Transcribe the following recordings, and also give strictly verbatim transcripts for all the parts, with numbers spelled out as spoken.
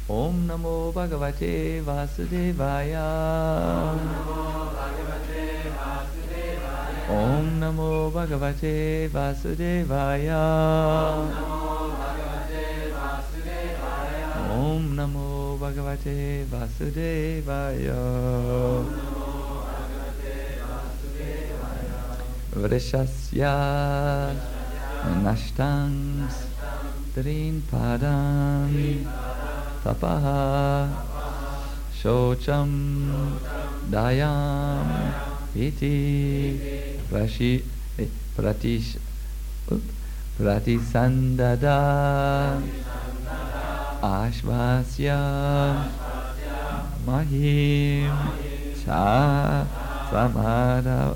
Om Namo Bhagavate Vasudevaya. Om Namo Bhagavate Vasudevaya. Om Namo Bhagavate Vasudevaya. Vrishasya Nashtang Trin Padam Tapaha Shocham Dayam Iti Prashi Pratish Pratisandada Ashvasya Mahim Cha Samada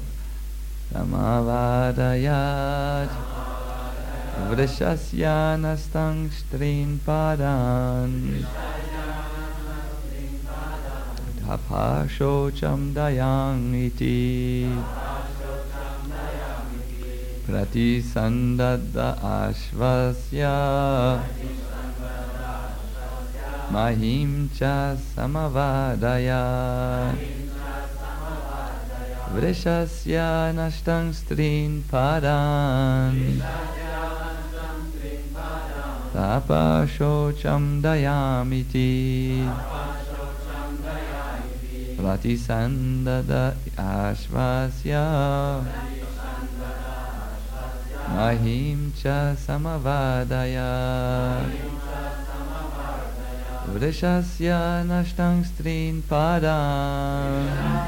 Samavadayat Vrishasya Nastang Strin Padan Tapa Shocham Dayang Iti Pratisandada Ashvasya Mahim Cha Samavadaya Vrishasya Nashtang Strin Padan Tapa Shocham Dayamiti Pratisandada Ashvasya Mahim Cha Samavadaya Vrishasya Nashtang Strin Padan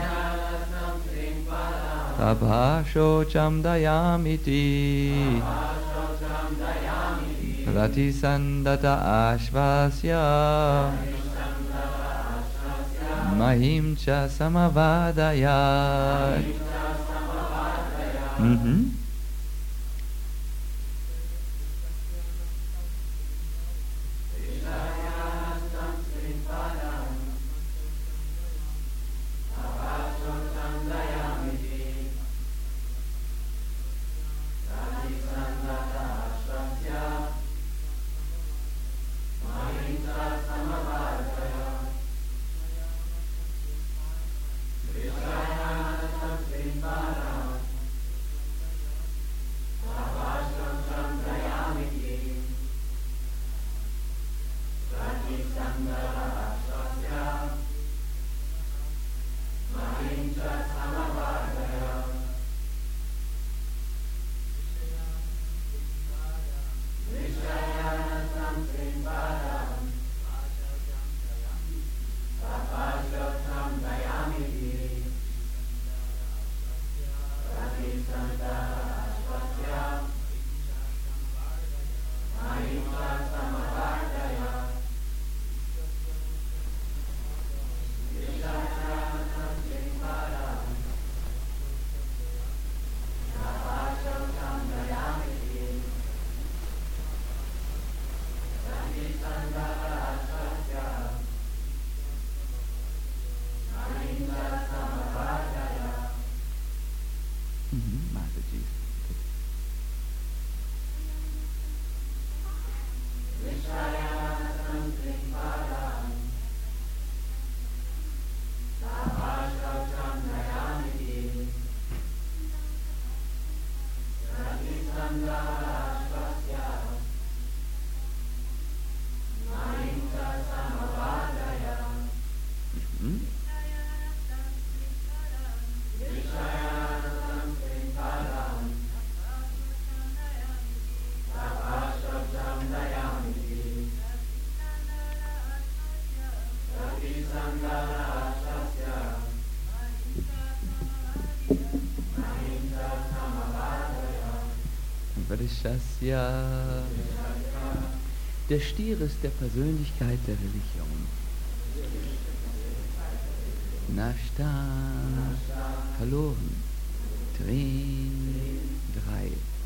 Tapa Shocham Dayamiti Pratisandata Ashvasya Mahim Cha Samavadaya. Mm-hmm. Vrishasya. Der Stier ist der Persönlichkeit der Religion. Nashta, verloren. Trin, drei.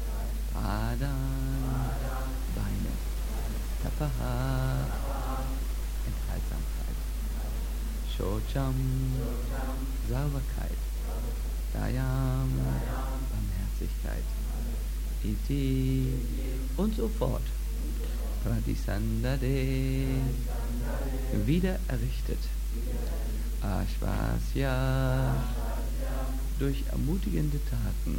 Padan, Beine. Tapaha, Enthaltsamkeit. Shocham, Sauberkeit. Dayam, Barmherzigkeit. Iti und so fort. Pratisandade, wieder errichtet. Ashvasya, durch ermutigende Taten.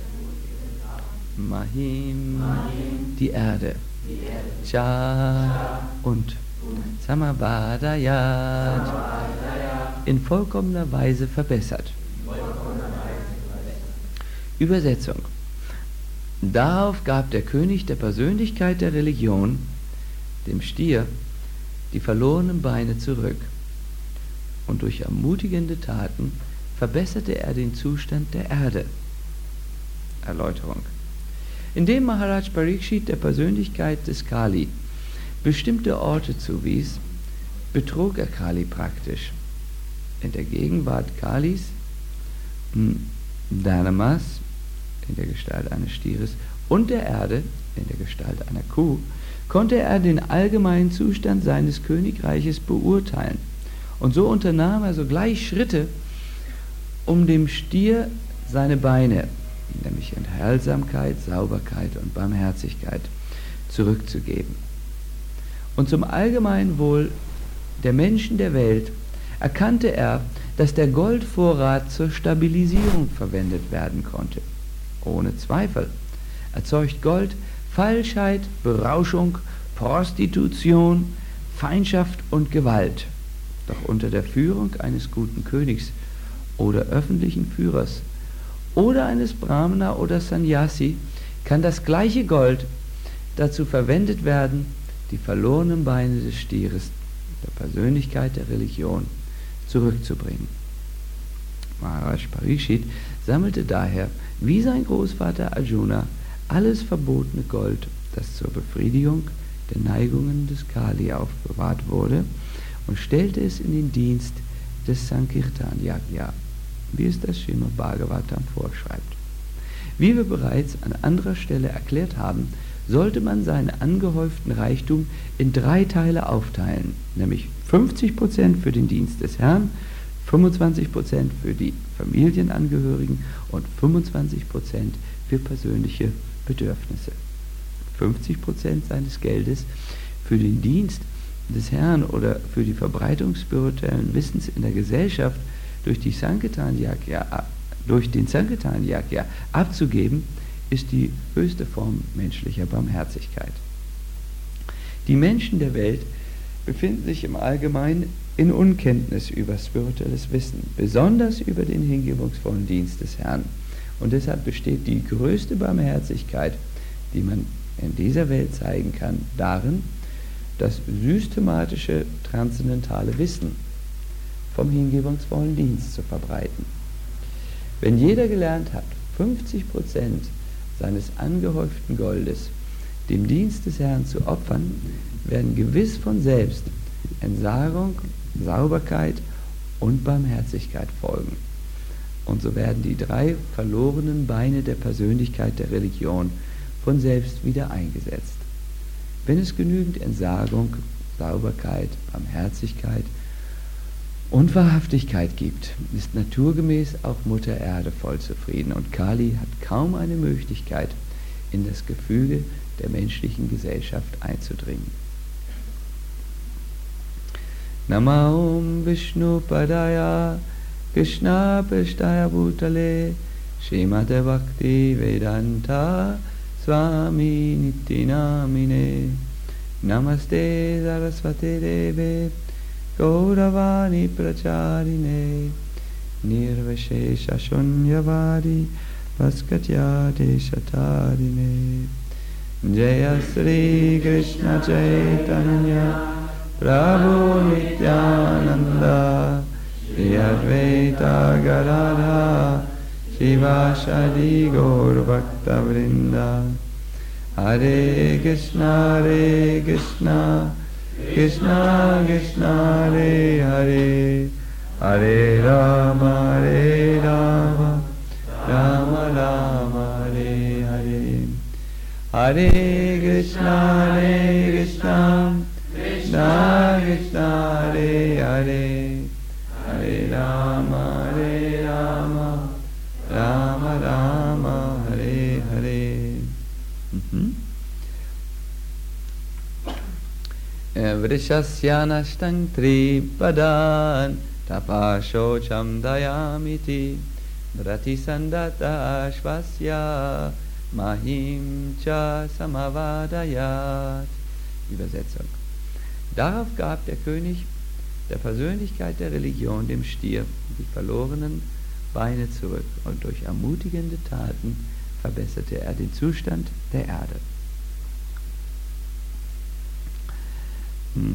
Mahim, die Erde. Cha und Samavadayat, in vollkommener Weise verbessert. Übersetzung. Darauf gab der König der Persönlichkeit der Religion, dem Stier, die verlorenen Beine zurück. Und durch ermutigende Taten verbesserte er den Zustand der Erde. Erläuterung. Indem Maharaj Parikshit der Persönlichkeit des Kali bestimmte Orte zuwies, betrog er Kali praktisch. In der Gegenwart Kalis, Danamas, in der Gestalt eines Stieres, und der Erde, in der Gestalt einer Kuh, konnte er den allgemeinen Zustand seines Königreiches beurteilen. Und so unternahm er sogleich Schritte, um dem Stier seine Beine, nämlich Enthaltsamkeit, Sauberkeit und Barmherzigkeit, zurückzugeben. Und zum allgemeinen Wohl der Menschen der Welt erkannte er, dass der Goldvorrat zur Stabilisierung verwendet werden konnte. Ohne Zweifel erzeugt Gold Falschheit, Berauschung, Prostitution, Feindschaft und Gewalt. Doch unter der Führung eines guten Königs oder öffentlichen Führers oder eines Brahmana oder Sannyasi kann das gleiche Gold dazu verwendet werden, die verlorenen Beine des Stieres, der Persönlichkeit der Religion, zurückzubringen. Maharaj Parikshit sammelte daher, wie sein Großvater Arjuna, alles verbotene Gold, das zur Befriedigung der Neigungen des Kali aufbewahrt wurde, und stellte es in den Dienst des Sankirtan Yajna, wie es das Srimad Bhagavatam vorschreibt. Wie wir bereits an anderer Stelle erklärt haben, sollte man seinen angehäuften Reichtum in drei Teile aufteilen, nämlich fünfzig Prozent für den Dienst des Herrn, fünfundzwanzig Prozent für die Familienangehörigen und fünfundzwanzig Prozent für persönliche Bedürfnisse. fünfzig Prozent seines Geldes für den Dienst des Herrn oder für die Verbreitung spirituellen Wissens in der Gesellschaft durch, die Sankirtan Yajna, durch den Sankirtan Yajna abzugeben, ist die höchste Form menschlicher Barmherzigkeit. Die Menschen der Welt befinden sich im Allgemeinen in Unkenntnis über spirituelles Wissen, besonders über den hingebungsvollen Dienst des Herrn. Und deshalb besteht die größte Barmherzigkeit, die man in dieser Welt zeigen kann, darin, das systematische, transzendentale Wissen vom hingebungsvollen Dienst zu verbreiten. Wenn jeder gelernt hat, fünfzig Prozent seines angehäuften Goldes dem Dienst des Herrn zu opfern, werden gewiss von selbst Entsagung, Sauberkeit und Barmherzigkeit folgen. Und so werden die drei verlorenen Beine der Persönlichkeit der Religion von selbst wieder eingesetzt. Wenn es genügend Entsagung, Sauberkeit, Barmherzigkeit und Wahrhaftigkeit gibt, ist naturgemäß auch Mutter Erde voll zufrieden und Kali hat kaum eine Möglichkeit, in das Gefüge der menschlichen Gesellschaft einzudringen. Namaum Vishnu Padaya Krishna Prasthaya Bhutale Srimate Bhakti Vedanta Swami Nityanamine Namaste Saraswate Deve Gauravani Pracharine Nirvashesha Shunyavadi Vaskatyate Shatarine Jaya Sri Krishna Chaitanya Prabhu Nityananda Shri Advaita Gadadhara Shivashadi Gaur Bhakta Vrinda Hare Krishna Hare Krishna Krishna Krishna Hare Hare Hare Rama Hare Rama Rama Rama Hare Hare Hare Krishna Hare Krishna Krishna Krishna Hare Hare Hare Rama Hare Rama Rama Rama Hare Hare. Mhm. Purishasyanashtang tripadan tapashocham dayamiti Vratisandata ashvasya mahim cha samavadayat. Übersetzung. Darauf gab der König der Persönlichkeit der Religion, dem Stier, die verlorenen Beine zurück, und durch ermutigende Taten verbesserte er den Zustand der Erde. Hm.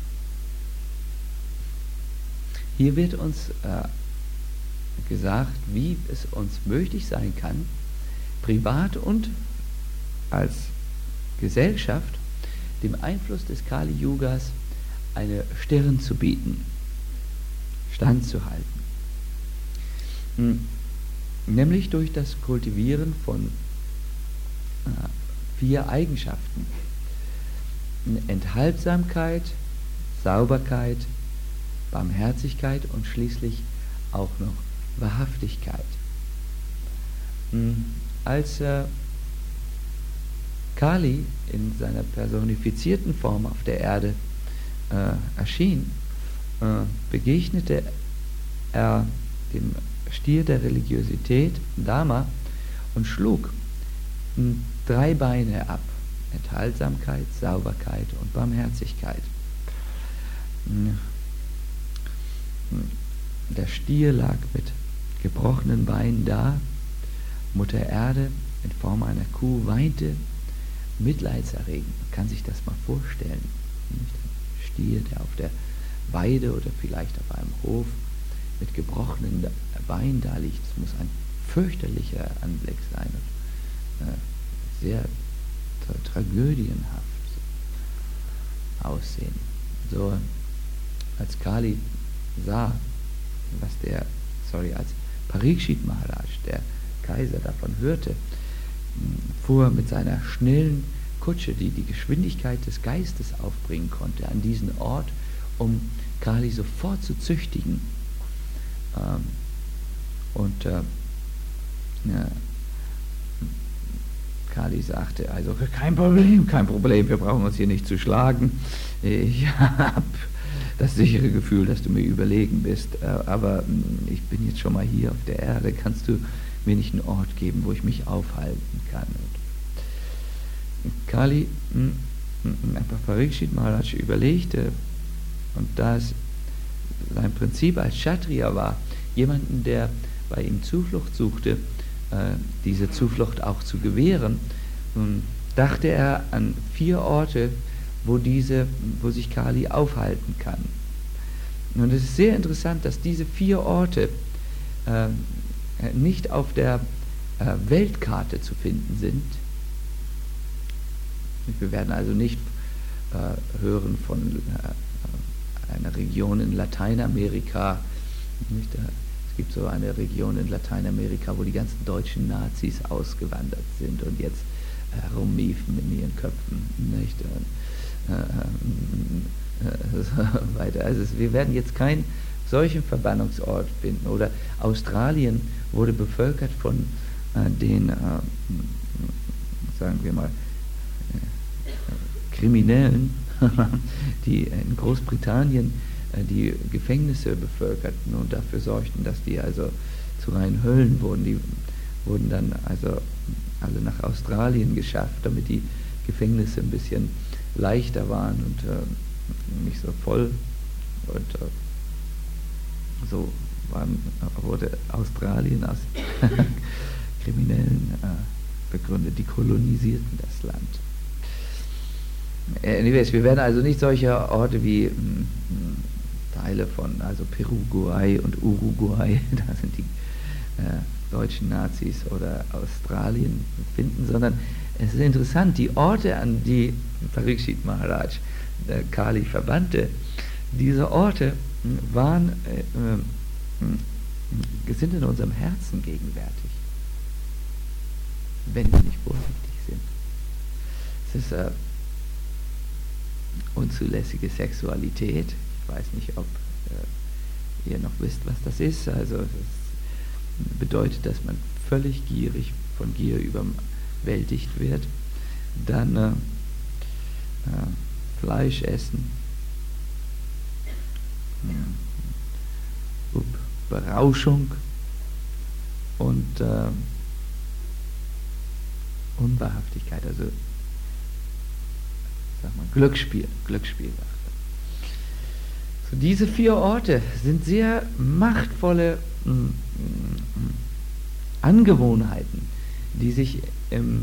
Hier wird uns äh, gesagt, wie es uns möglich sein kann, privat und als Gesellschaft dem Einfluss des Kali-Yugas eine Stirn zu bieten, standzuhalten. Hm. Nämlich durch das Kultivieren von äh, vier Eigenschaften: Enthaltsamkeit, Sauberkeit, Barmherzigkeit und schließlich auch noch Wahrhaftigkeit. Hm. Als äh, Kali in seiner personifizierten Form auf der Erde äh, erschien, äh, begegnete er dem Stier der Religiosität, Dharma, und schlug mh, drei Beine ab: Enthaltsamkeit, Sauberkeit und Barmherzigkeit. Mh, der Stier lag mit gebrochenen Beinen da. Mutter Erde in Form einer Kuh weinte mitleidserregend. Man kann sich das mal vorstellen. Nicht? Ein Stier, der auf der Weide oder vielleicht auf einem Hof mit gebrochenen Beinen da liegt. Es muss ein fürchterlicher Anblick sein und äh, sehr tra tragödienhaft aussehen. So, als Kali sah, was der, sorry, als Parikshit Maharaj, der Kaiser, davon hörte, fuhr mit seiner schnellen Kutsche, die die Geschwindigkeit des Geistes aufbringen konnte, an diesen Ort, um Kali sofort zu züchtigen. Ähm, und äh, ja, Kali sagte, also kein Problem, kein Problem, wir brauchen uns hier nicht zu schlagen. Ich habe das sichere Gefühl, dass du mir überlegen bist, äh, aber mh, ich bin jetzt schon mal hier auf der Erde, kannst du mir nicht einen Ort geben, wo ich mich aufhalten kann? Und Kali, mh, mh, Parikshit Maharaj überlegte, und da es sein Prinzip als Kshatriya war, jemanden, der bei ihm Zuflucht suchte, äh, diese Zuflucht auch zu gewähren, nun dachte er an vier Orte, wo, diese, wo sich Kali aufhalten kann. Und es ist sehr interessant, dass diese vier Orte äh, nicht auf der äh, Weltkarte zu finden sind. Wir werden also nicht äh, hören von äh, einer Region in Lateinamerika. Nicht? Es gibt so eine Region in Lateinamerika, wo die ganzen deutschen Nazis ausgewandert sind und jetzt herumiefen in ihren Köpfen. Nicht? Äh, äh, äh, weiter. Also es, wir werden jetzt keinen solchen Verbannungsort finden. Oder Australien wurde bevölkert von äh, den, äh, sagen wir mal, äh, Kriminellen, die in Großbritannien äh, die Gefängnisse bevölkerten und dafür sorgten, dass die also zu reinen Höllen wurden. Die wurden dann also alle nach Australien geschafft, damit die Gefängnisse ein bisschen leichter waren und äh, nicht so voll. Und äh, so waren, wurde Australien aus Kriminellen äh, begründet, die kolonisierten das Land. Anyways, wir werden also nicht solche Orte wie mh, Teile von also Paraguay und Uruguay, da sind die äh, deutschen Nazis, oder Australien finden, sondern es ist interessant, die Orte, an die Parikshit Maharaj äh, Kali verbannte, diese Orte waren, äh, äh, sind in unserem Herzen gegenwärtig, wenn wir nicht vorsichtig sind. Es ist äh, unzulässige Sexualität. Ich weiß nicht, ob äh, ihr noch wisst, was das ist. Also es bedeutet, dass man völlig gierig, von Gier überwältigt wird. Dann äh, äh, Fleisch essen, up, Berauschung und äh, Unwahrhaftigkeit, also sag mal, Glücksspiel, Glücksspiel. So, diese vier Orte sind sehr machtvolle mm, mm, Angewohnheiten, die sich im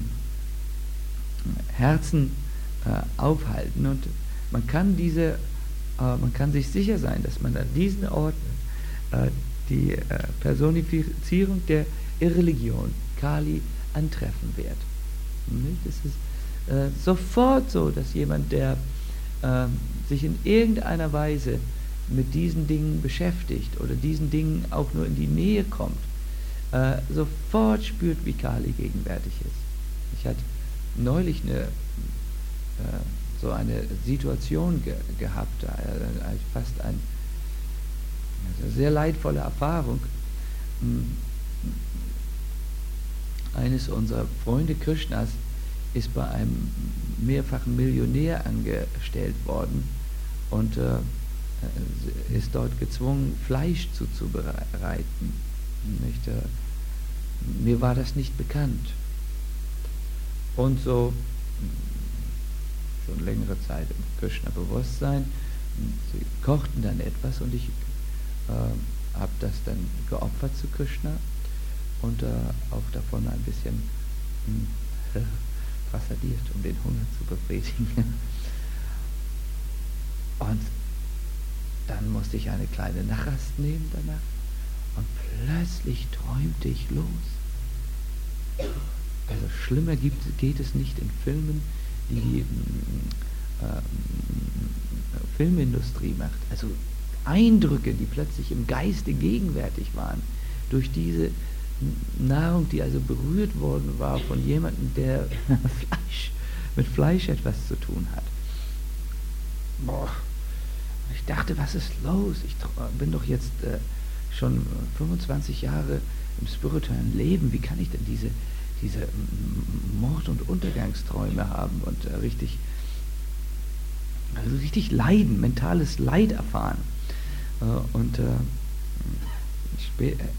Herzen äh, aufhalten, und man kann diese, äh, man kann sich sicher sein, dass man an diesen Orten äh, die äh, Personifizierung der Irreligion, Kali, antreffen wird. Nicht? Es ist äh, sofort so, dass jemand, der äh, sich in irgendeiner Weise mit diesen Dingen beschäftigt oder diesen Dingen auch nur in die Nähe kommt, äh, sofort spürt, wie Kali gegenwärtig ist. Ich hatte neulich eine, äh, so eine Situation ge gehabt, äh, fast ein, also sehr leidvolle Erfahrung. Eines unserer Freunde Krishnas ist bei einem mehrfachen Millionär angestellt worden und äh, ist dort gezwungen, Fleisch zuzubereiten. Nicht? Äh, mir war das nicht bekannt. Und so schon längere Zeit im Krishna-Bewusstsein, sie kochten dann etwas und ich äh, habe das dann geopfert zu Krishna und äh, auch davon ein bisschen äh, fassadiert, um den Hunger zu befriedigen. Und dann musste ich eine kleine Nachrast nehmen danach und plötzlich träumte ich los. Also schlimmer gibt, geht es nicht in Filmen, die die äh, Filmindustrie macht. Also Eindrücke, die plötzlich im Geiste gegenwärtig waren, durch diese Nahrung, die also berührt worden war von jemandem, der Fleisch, mit Fleisch etwas zu tun hat. Boah. Ich dachte, was ist los? Ich bin doch jetzt äh, schon fünfundzwanzig Jahre im spirituellen Leben. Wie kann ich denn diese, diese Mord- und Untergangsträume haben und äh, richtig, also richtig leiden, mentales Leid erfahren? Äh, und äh, ich, ich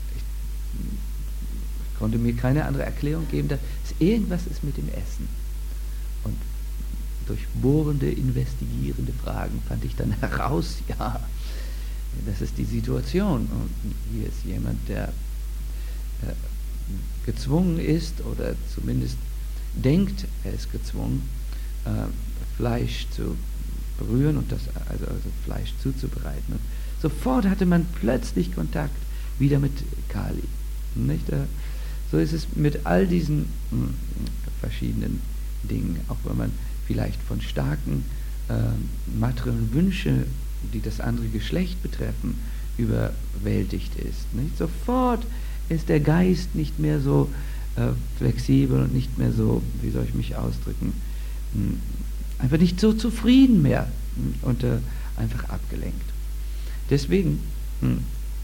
konnte mir keine andere Erklärung geben, dass es irgendwas ist mit dem Essen. Und durch bohrende, investigierende Fragen fand ich dann heraus, ja, das ist die Situation. Und hier ist jemand, der äh, gezwungen ist oder zumindest denkt, er ist gezwungen, äh, Fleisch zu berühren und das also, also Fleisch zuzubereiten. Und sofort hatte man plötzlich Kontakt wieder mit Kali. Nicht? Äh, so ist es mit all diesen mh, verschiedenen Dingen, auch wenn man vielleicht von starken äh, materiellen Wünschen, die das andere Geschlecht betreffen, überwältigt ist. Nicht? Sofort ist der Geist nicht mehr so äh, flexibel und nicht mehr so, wie soll ich mich ausdrücken, mh, einfach nicht so zufrieden mehr mh, und äh, einfach abgelenkt. Deswegen mh,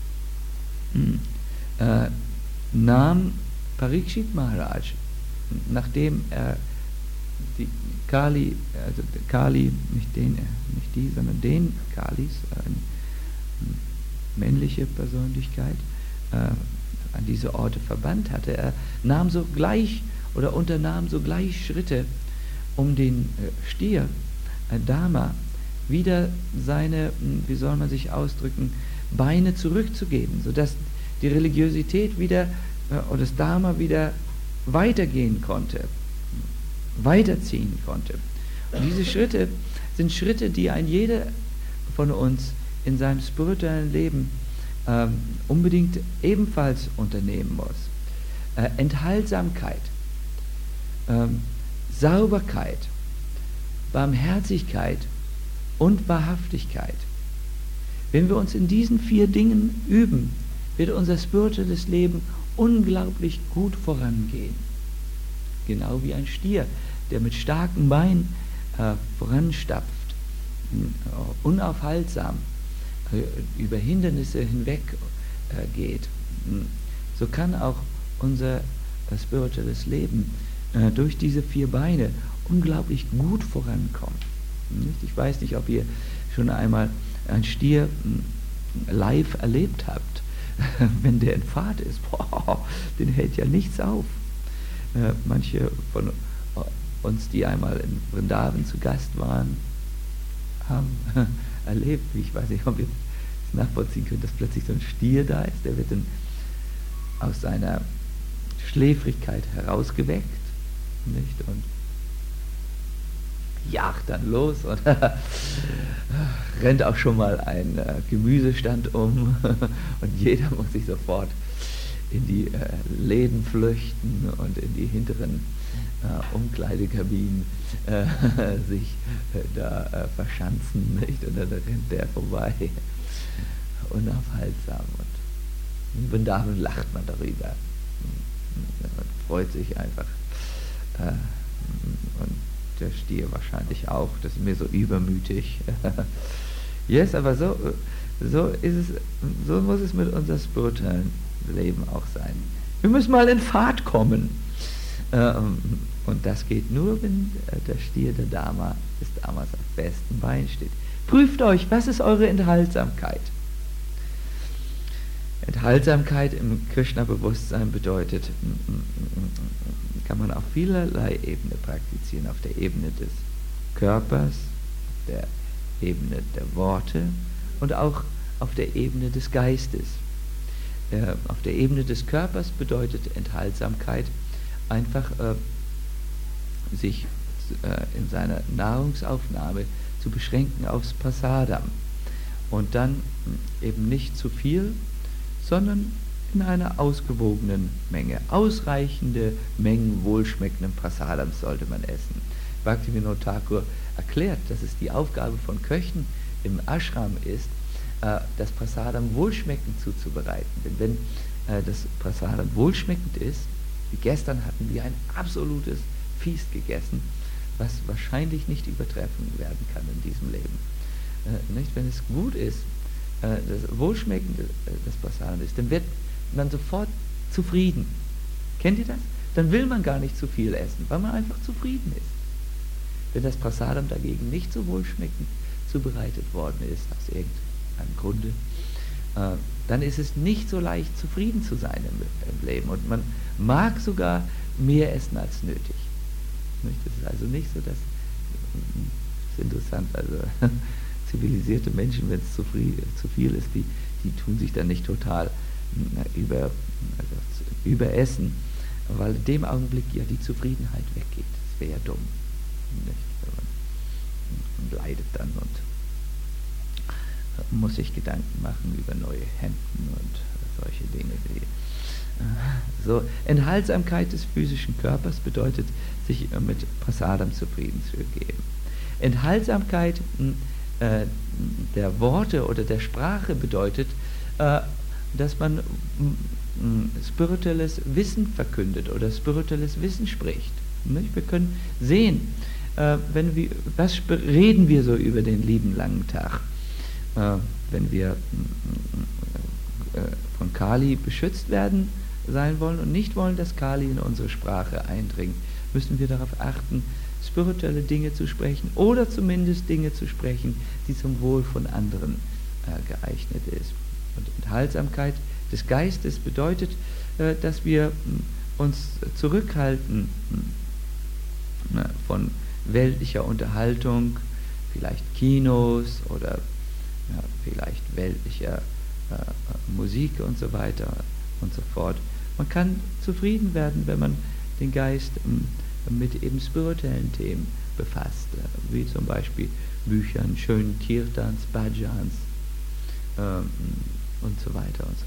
mh, äh, nahm Parikshit Maharaj, nachdem er die Kali, also Kali, nicht den, nicht die, sondern den Kalis, eine männliche Persönlichkeit, äh, an diese Orte verbannt hatte. Er nahm sogleich oder unternahm sogleich Schritte, um den äh, Stier, äh, Dharma, wieder seine, wie soll man sich ausdrücken, Beine zurückzugeben, sodass die Religiosität wieder äh, oder das Dharma wieder weitergehen konnte, weiterziehen konnte. Und diese Schritte sind Schritte, die ein jeder von uns in seinem spirituellen Leben ähm, unbedingt ebenfalls unternehmen muss. Äh, Enthaltsamkeit, ähm, Sauberkeit, Barmherzigkeit und Wahrhaftigkeit. Wenn wir uns in diesen vier Dingen üben, wird unser spirituelles Leben unglaublich gut vorangehen. Genau wie ein Stier, der mit starken Beinen äh, voranstapft, äh, unaufhaltsam äh, über Hindernisse hinweg äh, geht. So kann auch unser äh, spirituelles Leben äh, durch diese vier Beine unglaublich gut vorankommen. Nicht? Ich weiß nicht, ob ihr schon einmal einen Stier live erlebt habt, wenn der in Fahrt ist, boah, den hält ja nichts auf. Äh, manche von uns, die einmal in Vrindavan zu Gast waren, haben erlebt, wie ich weiß nicht, ob ihr das nachvollziehen könnt, dass plötzlich so ein Stier da ist, der wird dann aus seiner Schläfrigkeit herausgeweckt, nicht? Und jagt dann los und rennt auch schon mal ein äh, Gemüsestand um und jeder muss sich sofort in die äh, Läden flüchten und in die hinteren äh, Umkleidekabinen äh, sich äh, da äh, verschanzen, nicht? Und dann rennt der vorbei, unaufhaltsam. Und in Vrindavan lacht man darüber. Man freut sich einfach. Äh, und der Stier wahrscheinlich auch, das ist mir so übermütig. Yes, aber so, so ist es, so muss es mit unserem spirituellen Leben auch sein. Wir müssen mal in Fahrt kommen. Und das geht nur, wenn der Stier der Dharma, des Dharmas auf besten Beinen steht. Prüft euch, was ist eure Enthaltsamkeit? Enthaltsamkeit im Krishna-Bewusstsein bedeutet, kann man auf vielerlei Ebene praktizieren. Auf der Ebene des Körpers, auf der Ebene der Worte und auch auf der Ebene des Geistes. Äh, auf der Ebene des Körpers bedeutet Enthaltsamkeit einfach äh, sich äh, in seiner Nahrungsaufnahme zu beschränken aufs Prasadam und dann eben nicht zu viel, sondern in einer ausgewogenen Menge. Ausreichende Mengen wohlschmeckenden Prasadams sollte man essen. Bhaktivinoda Thakur erklärt, dass es die Aufgabe von Köchen im Ashram ist, äh, das Prasadam wohlschmeckend zuzubereiten. Denn wenn äh, das Prasadam wohlschmeckend ist, wie gestern hatten wir ein absolutes Feast gegessen, was wahrscheinlich nicht übertreffen werden kann in diesem Leben. Äh, nicht? Wenn es gut ist, äh, das wohlschmeckend äh, das Prasadam ist, dann wird man sofort zufrieden. Kennt ihr das? Dann will man gar nicht zu viel essen, weil man einfach zufrieden ist. Wenn das Prasadam dagegen nicht so wohlschmeckend zubereitet worden ist, aus irgendeinem Grunde, äh, dann ist es nicht so leicht, zufrieden zu sein im, im Leben. Und man mag sogar mehr essen als nötig. Nicht? Das ist also nicht so, dass, das ist interessant, also zivilisierte Menschen, wenn es zu, zu viel ist, die, die tun sich dann nicht total über, also überessen, weil in dem Augenblick ja die Zufriedenheit weggeht. Das wäre ja dumm. Nicht? Man leidet dann und muss sich Gedanken machen über neue Hemden und solche Dinge. Die, so, Enthaltsamkeit des physischen Körpers bedeutet, sich mit Prasadam zufrieden zu geben. Enthaltsamkeit äh, der Worte oder der Sprache bedeutet, äh, dass man m, spirituelles Wissen verkündet oder spirituelles Wissen spricht. Nicht? Wir können sehen, äh, wenn wir, was reden wir so über den lieben langen Tag, äh, wenn wir äh, von Kali beschützt werden sein wollen und nicht wollen, dass Kali in unsere Sprache eindringt, müssen wir darauf achten, spirituelle Dinge zu sprechen oder zumindest Dinge zu sprechen, die zum Wohl von anderen äh, geeignet ist. Und Enthaltsamkeit des Geistes bedeutet, äh, dass wir mh, uns zurückhalten mh, von weltlicher Unterhaltung, vielleicht Kinos oder ja, vielleicht weltlicher äh, Musik und so weiter und so fort. Man kann zufrieden werden, wenn man den Geist mh, mit eben spirituellen Themen befasst, äh, wie zum Beispiel Büchern, schönen Kirtans, Bhajans, ähm, und so weiter und so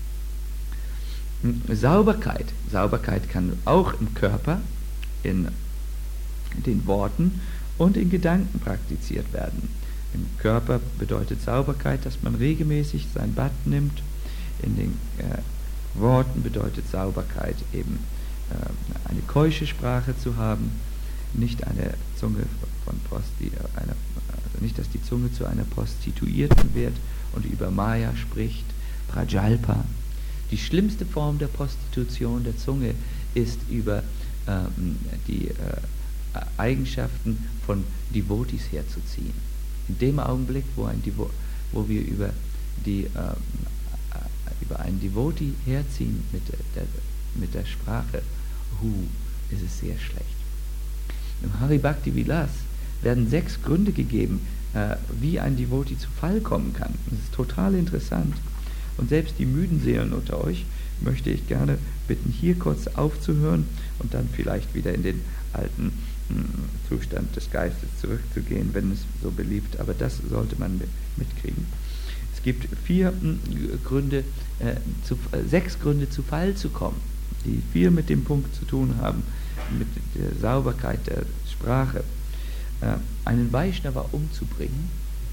fort. Sauberkeit. Sauberkeit kann auch im Körper, in den Worten und in Gedanken praktiziert werden. Im Körper bedeutet Sauberkeit, dass man regelmäßig sein Bad nimmt. In den äh, Worten bedeutet Sauberkeit eben äh, eine keusche Sprache zu haben, nicht eine Zunge von Prosti, eine, also nicht, dass die Zunge zu einer Prostituierten wird und über Maya spricht, Prajalpa. Die schlimmste Form der Prostitution der Zunge ist über ähm, die äh, Eigenschaften von Devotees herzuziehen. In dem Augenblick, wo, ein Devo wo wir über die äh, über einen Devotee herziehen mit der, mit der Sprache Hu, ist es sehr schlecht. Im Hari Bhakti Vilas werden sechs Gründe gegeben, äh, wie ein Devotee zu Fall kommen kann. Das ist total interessant. Und selbst die müden Seelen unter euch möchte ich gerne bitten, hier kurz aufzuhören und dann vielleicht wieder in den alten mh, Zustand des Geistes zurückzugehen, wenn es so beliebt. Aber das sollte man mitkriegen. Es gibt vier mh, Gründe, äh, zu, äh, sechs Gründe zu Fall zu kommen, die viel mit dem Punkt zu tun haben, mit der Sauberkeit der Sprache. Äh, einen Vaishnava umzubringen,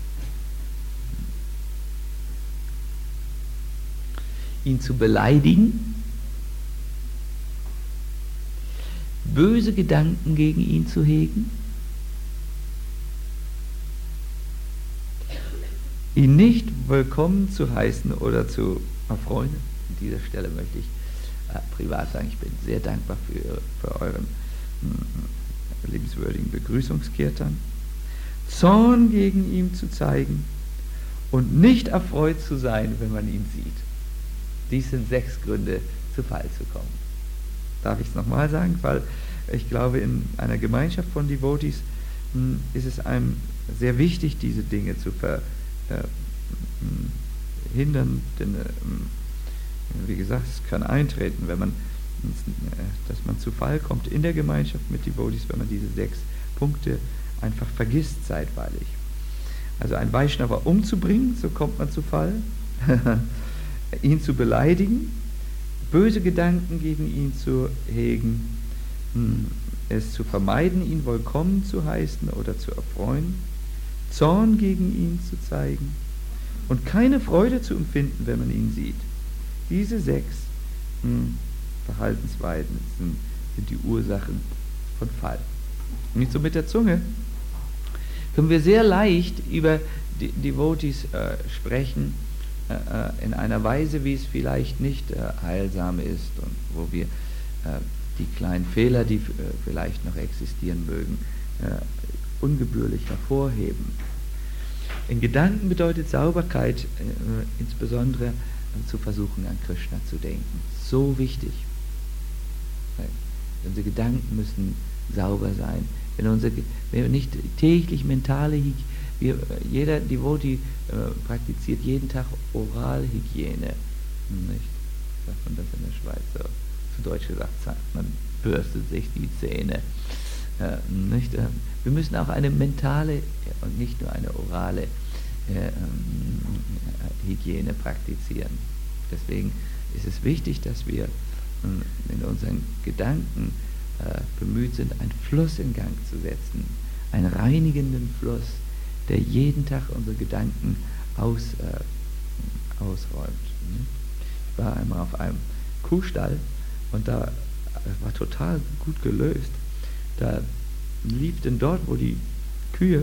ihn zu beleidigen, böse Gedanken gegen ihn zu hegen, ihn nicht willkommen zu heißen oder zu erfreuen. An dieser Stelle möchte ich äh, privat sagen, ich bin sehr dankbar für, für euren mh, liebenswürdigen Begrüßungskirtan. Zorn gegen ihn zu zeigen und nicht erfreut zu sein, wenn man ihn sieht. Dies sind sechs Gründe, zu Fall zu kommen. Darf ich es nochmal sagen? Weil ich glaube, in einer Gemeinschaft von Devotees mh, ist es einem sehr wichtig, diese Dinge zu verhindern, äh, denn äh, wie gesagt, es kann eintreten, wenn man, äh, dass man zu Fall kommt in der Gemeinschaft mit Devotees, wenn man diese sechs Punkte einfach vergisst zeitweilig. Also ein Vaishnava umzubringen, so kommt man zu Fall, ihn zu beleidigen, böse Gedanken gegen ihn zu hegen, es zu vermeiden, ihn willkommen zu heißen oder zu erfreuen, Zorn gegen ihn zu zeigen und keine Freude zu empfinden, wenn man ihn sieht. Diese sechs mh, Verhaltensweisen sind, sind die Ursachen von Fall. Und nicht so mit der Zunge können wir sehr leicht über die Devotees äh, sprechen, äh, in einer Weise, wie es vielleicht nicht äh, heilsam ist und wo wir äh, die kleinen Fehler, die äh, vielleicht noch existieren mögen, äh, ungebührlich hervorheben. In Gedanken bedeutet Sauberkeit äh, insbesondere äh, zu versuchen, an Krishna zu denken. So wichtig. Weil unsere Gedanken müssen sauber sein. Wenn, unsere, wenn wir nicht täglich mentale Hygiene, jeder Devotee äh, praktiziert jeden Tag Oralhygiene. Nicht? Sagt man das in der Schweiz so? Zu Deutsch gesagt, sagt man bürstet sich die Zähne. Äh, nicht? Äh, wir müssen auch eine mentale und nicht nur eine orale äh, Hygiene praktizieren. Deswegen ist es wichtig, dass wir äh, in unseren Gedanken äh, bemüht sind, einen Fluss in Gang zu setzen, einen reinigenden Fluss, der jeden Tag unsere Gedanken aus, äh, ausräumt. Ich war einmal auf einem Kuhstall und da äh, war total gut gelöst. Da lief denn dort, wo die Kühe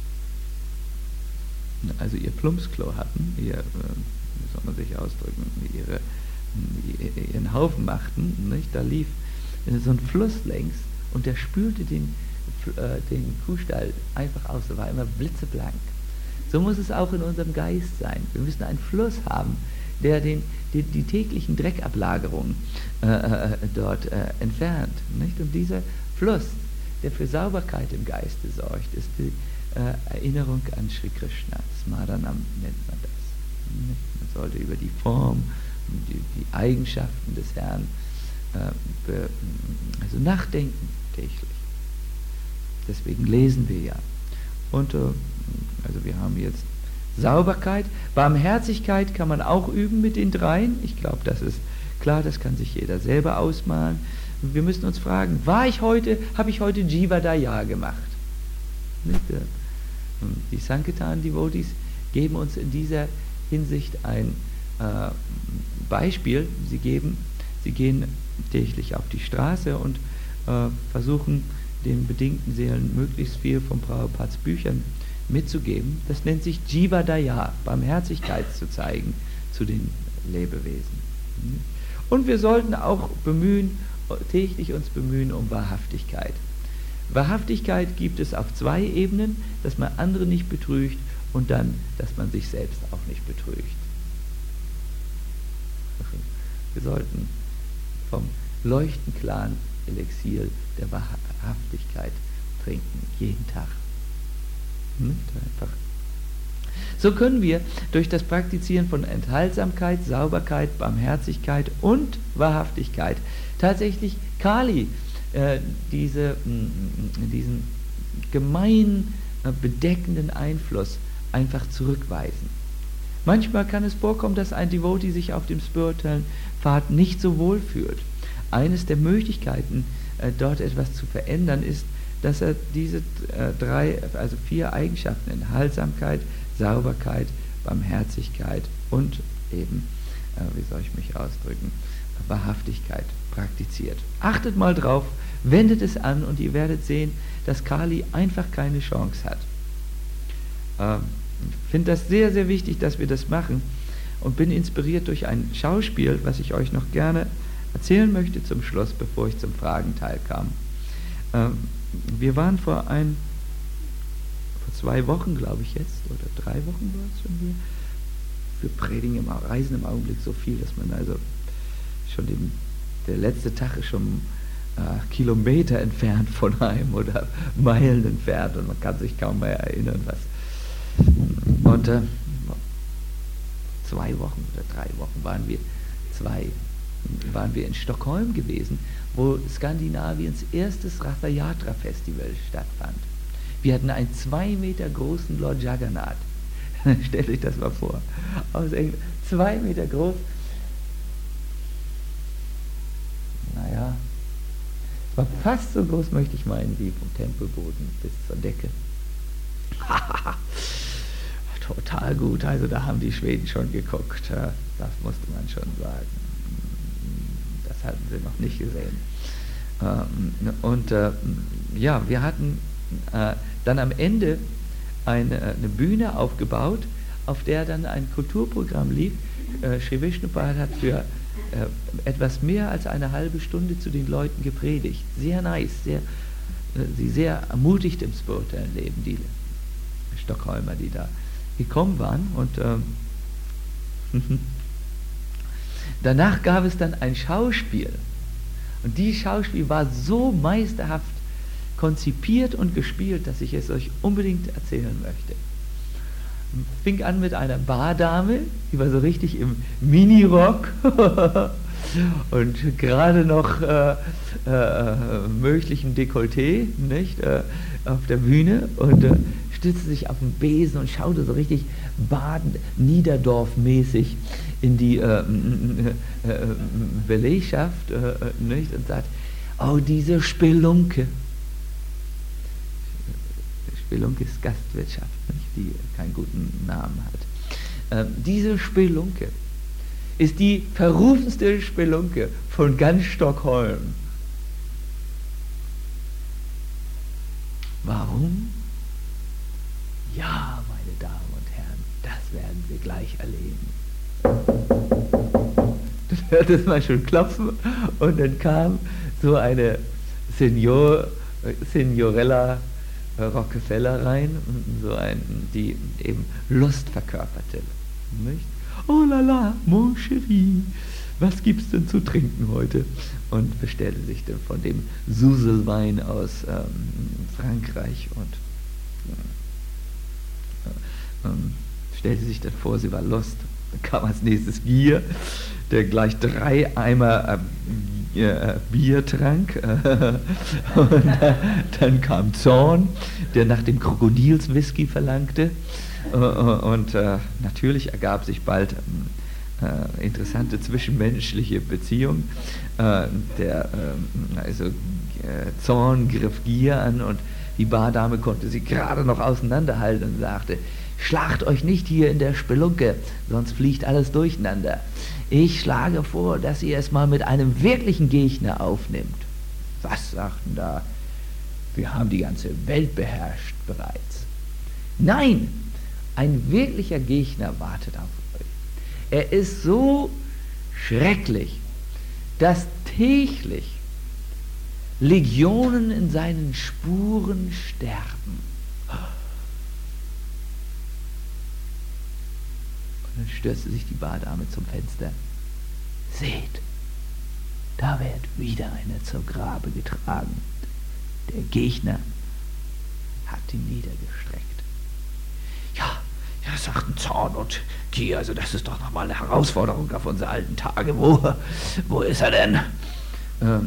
also ihr Plumpsklo hatten, ihr, wie soll man sich ausdrücken, ihre, ihren Haufen machten, nicht? Da lief so ein Fluss längs und der spülte den, äh, den Kuhstall einfach aus, der war immer blitzeblank. So muss es auch in unserem Geist sein. Wir müssen einen Fluss haben, der den, die, die täglichen Dreckablagerungen äh, dort äh, entfernt. Nicht? Und dieser Fluss, der für Sauberkeit im Geiste sorgt, ist die äh, Erinnerung an Sri Krishna. Smaranam nennt man das. Nicht? Man sollte über die Form, die, die Eigenschaften des Herrn äh, be, also nachdenken täglich. Deswegen lesen wir ja. Und äh, also wir haben jetzt Sauberkeit, Barmherzigkeit kann man auch üben mit den dreien. Ich glaube, das ist klar, das kann sich jeder selber ausmalen. Wir müssen uns fragen, war ich heute, habe ich heute Jivadaya gemacht? Nicht? Die Sankirtan-Devotees geben uns in dieser Hinsicht ein äh, Beispiel. Sie, geben, sie gehen täglich auf die Straße und äh, versuchen, den bedingten Seelen möglichst viel von Prabhupads Büchern mitzugeben. Das nennt sich Jivadaya, Barmherzigkeit zu zeigen zu den Lebewesen. Und wir sollten auch bemühen, täglich uns bemühen um Wahrhaftigkeit. Wahrhaftigkeit gibt es auf zwei Ebenen, dass man andere nicht betrügt und dann, dass man sich selbst auch nicht betrügt. sollten vom leuchtend klaren Elixier der Wahrhaftigkeit trinken, jeden Tag. Nicht einfach. So können wir durch das Praktizieren von Enthaltsamkeit, Sauberkeit, Barmherzigkeit und Wahrhaftigkeit tatsächlich Kali, äh, diese, mh, diesen gemein äh, bedeckenden Einfluss einfach zurückweisen. Manchmal kann es vorkommen, dass ein Devotee sich auf dem spirituellen Pfad nicht so wohl fühlt. Eines der Möglichkeiten, äh, dort etwas zu verändern, ist, dass er diese äh, drei, also vier Eigenschaften, Enthaltsamkeit, Sauberkeit, Barmherzigkeit und eben, äh, wie soll ich mich ausdrücken, Wahrhaftigkeit praktiziert. Achtet mal drauf, wendet es an und ihr werdet sehen, dass Kali einfach keine Chance hat. Ähm, ich finde das sehr, sehr wichtig, dass wir das machen und bin inspiriert durch ein Schauspiel, was ich euch noch gerne erzählen möchte zum Schluss, bevor ich zum Fragenteil kam. Ähm, wir waren vor ein vor zwei Wochen, glaube ich jetzt, oder drei Wochen war es schon hier. Wir predigen im Reisen im Augenblick so viel, dass man also schon den, der letzte Tag ist schon äh, Kilometer entfernt von einem oder Meilen entfernt und man kann sich kaum mehr erinnern, was. Und äh, zwei Wochen oder drei Wochen waren wir zwei waren wir in Stockholm gewesen, wo Skandinaviens erstes Ratha Yatra Festival stattfand. Wir hatten einen zwei Meter großen Lord Jagannath. Stellt euch das mal vor. Aus England. Zwei Meter groß. Naja, es war fast so groß, möchte ich meinen, wie vom Tempelboden bis zur Decke. Total gut, also da haben die Schweden schon geguckt. Das musste man schon sagen. Das hatten sie noch nicht gesehen. Und äh, ja, wir hatten äh, dann am Ende eine, eine Bühne aufgebaut, auf der dann ein Kulturprogramm lief. Äh, Sri Vishnupad hat für äh, etwas mehr als eine halbe Stunde zu den Leuten gepredigt. Sehr nice, sehr, äh, sie sehr ermutigt im spirituellen Leben, die Stockholmer, die da gekommen waren. Und ähm, danach gab es dann ein Schauspiel. Und dieses Schauspiel war so meisterhaft konzipiert und gespielt, dass ich es euch unbedingt erzählen möchte. Fing an mit einer Bardame, die war so richtig im Minirock und gerade noch äh, äh, möglichem Dekolleté, nicht, äh, auf der Bühne und äh, stützte sich auf den Besen und schaute so richtig Baden, Niederdorf-mäßig in die äh, äh, äh, Belegschaft äh, nicht, und sagt, oh, diese Spelunke. Spelunke ist Gastwirtschaft, nicht, die keinen guten Namen hat. Ähm, diese Spelunke ist die verrufenste Spelunke von ganz Stockholm. Warum? Ja, meine Damen und Herren, das werden wir gleich erleben. Dann hörte es mal schon klopfen und dann kam so eine Senior, Signorella Rockefeller rein, so ein, die eben Lust verkörperte. Nicht? Oh la la, mon chéri, was gibt's denn zu trinken heute? Und bestellte sich dann von dem Suselwein aus ähm, Frankreich und äh, äh, stellte sich dann vor, sie war Lust. Dann kam als nächstes Gier, der gleich drei Eimer äh, äh, Bier trank. Äh, und äh, dann kam Zorn, der nach dem Krokodilswhisky verlangte. Äh, und äh, natürlich ergab sich bald äh, interessante zwischenmenschliche Beziehung. Äh, der äh, also, äh, Zorn griff Gier an und die Bardame konnte sie gerade noch auseinanderhalten und sagte, schlagt euch nicht hier in der Spelunke, sonst fliegt alles durcheinander. Ich schlage vor, dass ihr es mal mit einem wirklichen Gegner aufnimmt. Was sagten da? Wir haben die ganze Welt beherrscht bereits. Nein, ein wirklicher Gegner wartet auf euch. Er ist so schrecklich, dass täglich Legionen in seinen Spuren sterben. Und dann stürzte sich die Bardame zum Fenster. Seht, Da wird wieder einer zum Grabe getragen. Der Gegner hat ihn niedergestreckt. Ja, ja, sagten Zorn und Gier, also das ist doch nochmal eine Herausforderung auf unsere alten Tage. Wo, wo ist er denn? Ähm,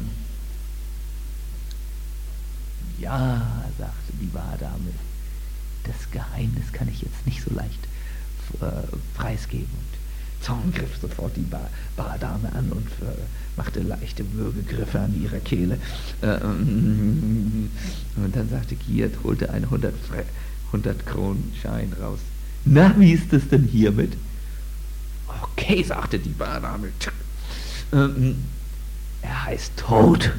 ja, sagte die Bardame, das Geheimnis kann ich jetzt nicht so leicht äh, preisgeben. Und Zorn griff sofort die Bar Bardame an und äh, machte leichte Würgegriffe an ihrer Kehle. Äh, und dann sagte Gier, holte einen hundert Kronen Schein raus. Na, wie ist es denn hiermit? Okay, sagte die Bardame. Ähm, er heißt Tod.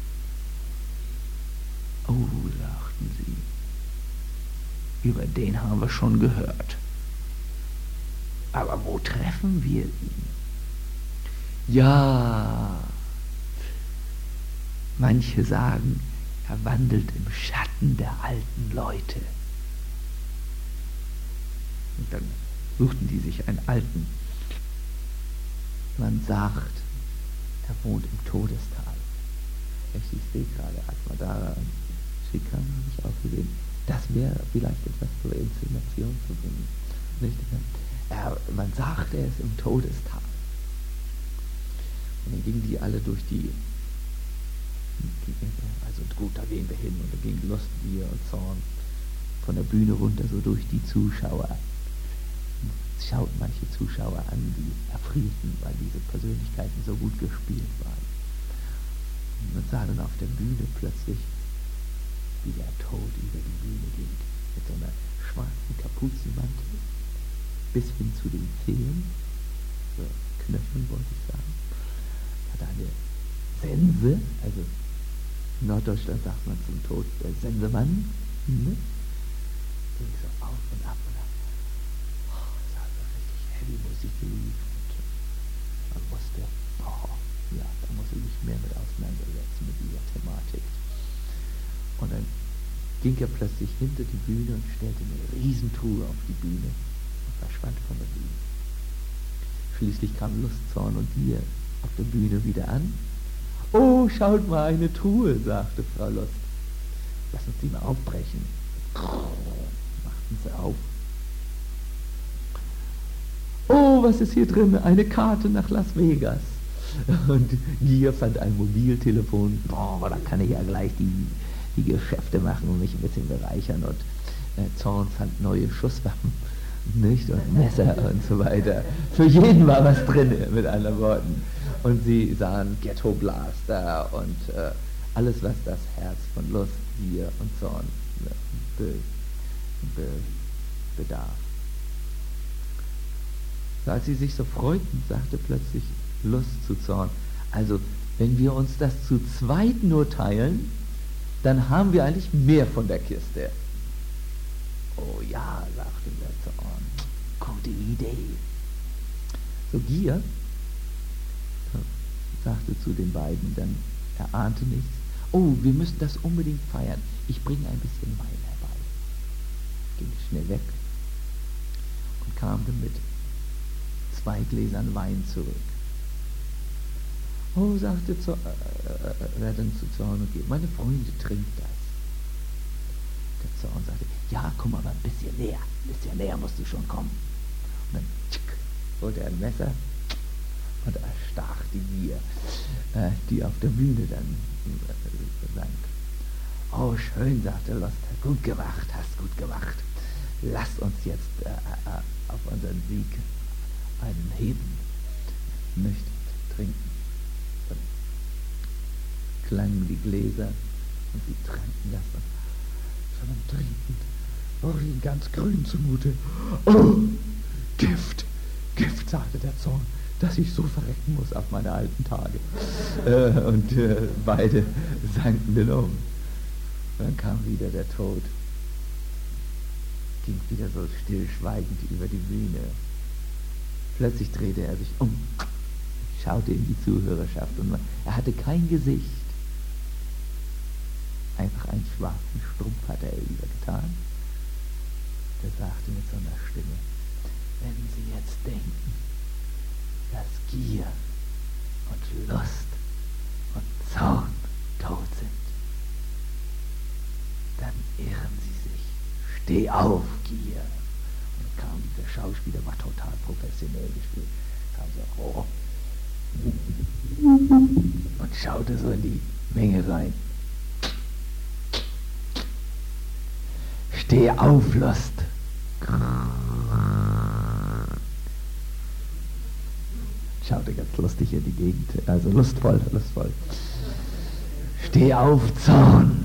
Oh, sagten sie, über den haben wir schon gehört. Aber wo treffen wir ihn? Ja, manche sagen, er wandelt im Schatten der alten Leute. Und dann suchten die sich einen Alten. Man sagt, er wohnt im Todestal. Ich sehe gerade Aquadara und Shikam habe ich auch gesehen. Das wäre vielleicht etwas zur Inszenation zu bringen. Nicht? Er, man sagt, er ist im Todestal. Und dann gingen die alle durch die, also gut, da gehen wir hin, und da ging Lust, Gier und Zorn von der Bühne runter, so durch die Zuschauer. Schauten manche Zuschauer an, die erfrierten, weil diese Persönlichkeiten so gut gespielt waren. Und man sah dann auf der Bühne plötzlich, wie der Tod über die Bühne ging, mit so einer schwarzen Kapuzenmantel bis hin zu den Zehen, so Knöpfen wollte ich sagen, hat eine Sense, also in Norddeutschland sagt man zum Tod der Sensemann, ne? Ging so auf und ab und ab. Oh, es hat so richtig heavy Musik lief und man wusste, oh, ja, da muss ich mich mehr mit auseinandersetzen mit dieser Thematik. Und dann ging er plötzlich hinter die Bühne und stellte eine Riesentruhe auf die Bühne und verschwand von der Bühne. Schließlich kam Lust, Zorn und Gier auf der Bühne wieder an. Oh, schaut mal, eine Truhe, sagte Frau Lust. Lass uns die mal aufbrechen. Machten sie auf. Oh, was ist hier drin? Eine Karte nach Las Vegas. Und Gier fand ein Mobiltelefon. Boah, da kann ich ja gleich die, die Geschäfte machen und mich ein bisschen bereichern. Und äh, Zorn fand neue Schusswaffen, nicht? Und Messer und so weiter. Für jeden war was drin, mit anderen Worten. Und sie sahen Ghetto Blaster und äh, alles, was das Herz von Lust, Gier und Zorn be, be, bedarf. So, als sie sich so freuten, sagte plötzlich Lust zu Zorn: Also, wenn wir uns das zu zweit nur teilen, dann haben wir eigentlich mehr von der Kiste. Oh ja, sagte der Zorn, gute Idee. So, Gier sagte zu den beiden dann, er ahnte nichts: Oh, wir müssen das unbedingt feiern. Ich bringe ein bisschen Wein herbei. Ging schnell weg und kam dann mit zwei Gläsern Wein zurück. Oh, sagte Zor äh, er dann zu Zorn und Gier, meine Freunde, trinkt das. Der Zorn sagte: Ja, komm aber ein bisschen näher, ein bisschen näher musst du schon kommen. Und dann tschick, holte er ein Messer und erstach die Gier, äh, die auf der Bühne dann äh, sank. Oh, schön, sagte Lust, gut gemacht, hast gut gemacht. Lasst uns jetzt äh, äh, auf unseren Sieg einen heben, nicht trinken. Dann klangen die Gläser und sie tranken das und schon am Trinken wurde ihnen ganz grün zumute. Oh, Gift, Gift, sagte der Zorn, dass ich so verrecken muss auf meine alten Tage. Äh, und äh, beide sanken dann um. Dann kam wieder der Tod, ging wieder so stillschweigend über die Bühne. Plötzlich drehte er sich um, schaute in die Zuhörerschaft und man, er hatte kein Gesicht. Einfach einen schwarzen Strumpf hatte er übergetan. Der sagte mit so einer Stimme: Wenn Sie jetzt denken, dass Gier und Lust steh auf, Gier. Und dann kam dieser Schauspieler, war total professionell gespielt, kam so hoch und schaute so in die Menge rein. Steh auf, Lust. Schaute ganz lustig in die Gegend, also lustvoll, lustvoll. Steh auf, Zorn.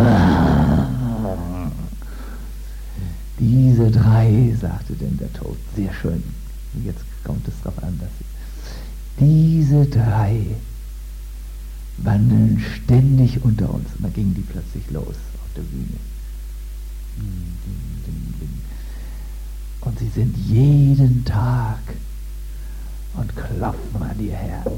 Diese drei, sagte denn der Tod, sehr schön. Jetzt kommt es darauf an, dass diese drei wandeln ständig unter uns. Und dann gingen die plötzlich los auf der Bühne. Und sie sind jeden Tag und klopfen an ihr Herz.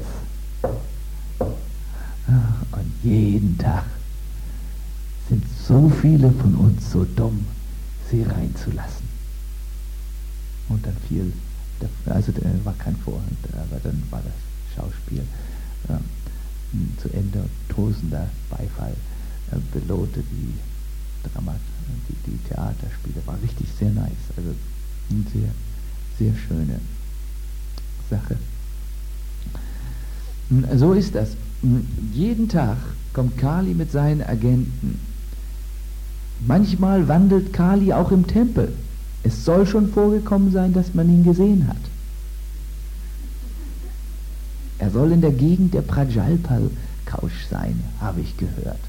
Und jeden Tag sind so viele von uns so dumm, sie reinzulassen. Und dann fiel, also da war kein Vorhang, aber dann war das Schauspiel äh, zu Ende und tosender Beifall äh, belohnte die Dramat, die, die Theaterspiele, war richtig sehr nice, also eine sehr, sehr schöne Sache. So ist das. Jeden Tag kommt Kali mit seinen Agenten. Manchmal wandelt Kali auch im Tempel. Es soll schon vorgekommen sein, dass man ihn gesehen hat. Er soll in der Gegend der Prajalpal-Kausch sein, habe ich gehört.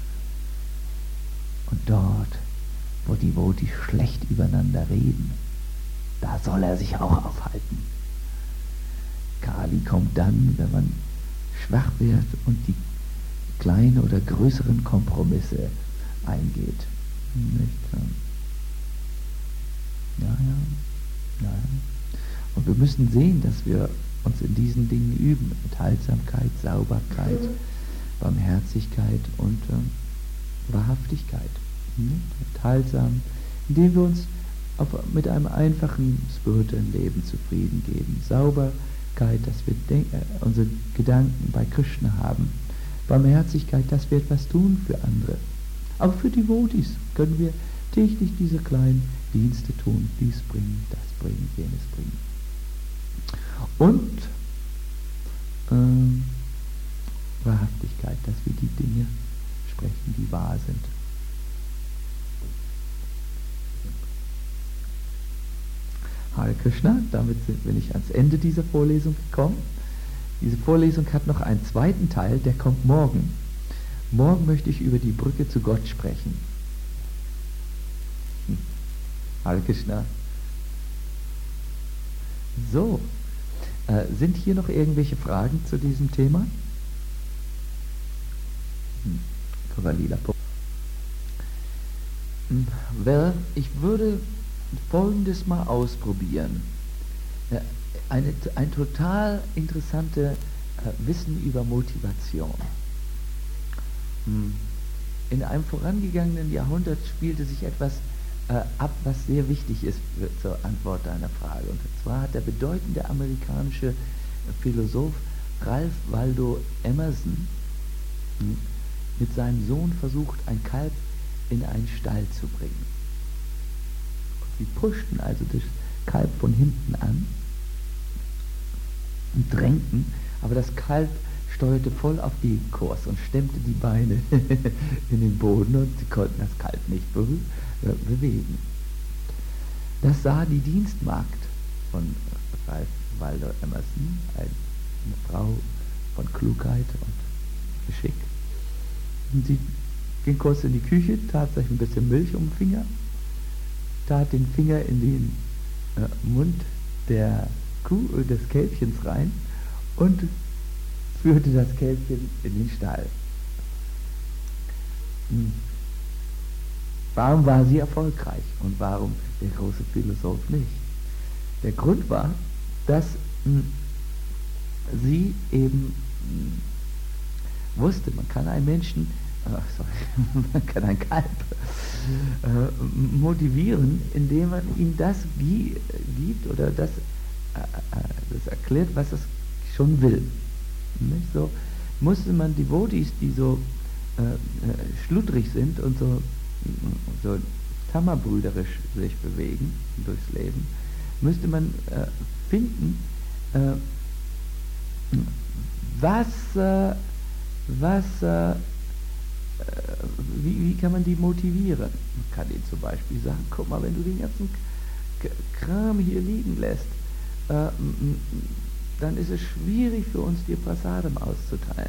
Und dort, wo die Devotis schlecht übereinander reden, da soll er sich auch aufhalten. Kali kommt dann, wenn man schwach wird und die kleinen oder größeren Kompromisse eingeht. Nicht? Ja, ja, ja. Und wir müssen sehen, dass wir uns in diesen Dingen üben. Enthaltsamkeit, Sauberkeit, Barmherzigkeit und ähm, Wahrhaftigkeit. Nicht? Enthaltsam, indem wir uns auf, mit einem einfachen spirituellen Leben zufrieden geben. Sauberkeit, dass wir denk, äh, unsere Gedanken bei Krishna haben. Barmherzigkeit, dass wir etwas tun für andere. Auch für die Devotis können wir täglich diese kleinen Dienste tun, dies bringen, das bringen, jenes bringen. Und ähm, Wahrhaftigkeit, dass wir die Dinge sprechen, die wahr sind. Hare Krishna, damit bin ich ans Ende dieser Vorlesung gekommen. Diese Vorlesung hat noch einen zweiten Teil, der kommt morgen. Morgen möchte ich über die Brücke zu Gott sprechen. Hm. Hare Krishna. So, äh, sind hier noch irgendwelche Fragen zu diesem Thema? Hm. Hm. Well, ich würde Folgendes mal ausprobieren. Ja, eine, ein total interessantes äh, Wissen über Motivation. Hm. In einem vorangegangenen Jahrhundert spielte sich etwas äh, ab, was sehr wichtig ist für, zur Antwort deiner Frage. Und zwar hat der bedeutende amerikanische Philosoph Ralph Waldo Emerson hm, mit seinem Sohn versucht, ein Kalb in einen Stall zu bringen. Sie pushten also das Kalb von hinten an und drängten, aber das Kalb steuerte voll auf den Kurs und stemmte die Beine in den Boden und sie konnten das Kalb nicht be äh, bewegen. Das sah die Dienstmagd von Ralph Waldo Emerson, eine Frau von Klugheit und Geschick. Und sie ging kurz in die Küche, tat sich ein bisschen Milch um den Finger, tat den Finger in den äh, Mund der Kuh, äh, des Kälbchens rein und führte das Kälbchen in den Stall. Hm. Warum war sie erfolgreich und warum der große Philosoph nicht? Der Grund war, dass mh, sie eben mh, wusste, man kann einen Menschen, ach, sorry, man kann ein Kalb äh, motivieren, indem man ihm das gi gibt oder das, äh, das erklärt, was es schon will. Nicht? So musste man Devotis, die so äh, schludrig sind und so, so Tama-brüderisch sich bewegen durchs Leben, müsste man äh, finden, äh, was, äh, was, äh, wie, wie kann man die motivieren? Man kann ihnen zum Beispiel sagen, guck mal, wenn du den ganzen K Kram hier liegen lässt, äh, dann ist es schwierig für uns, dir Prasadam auszuteilen.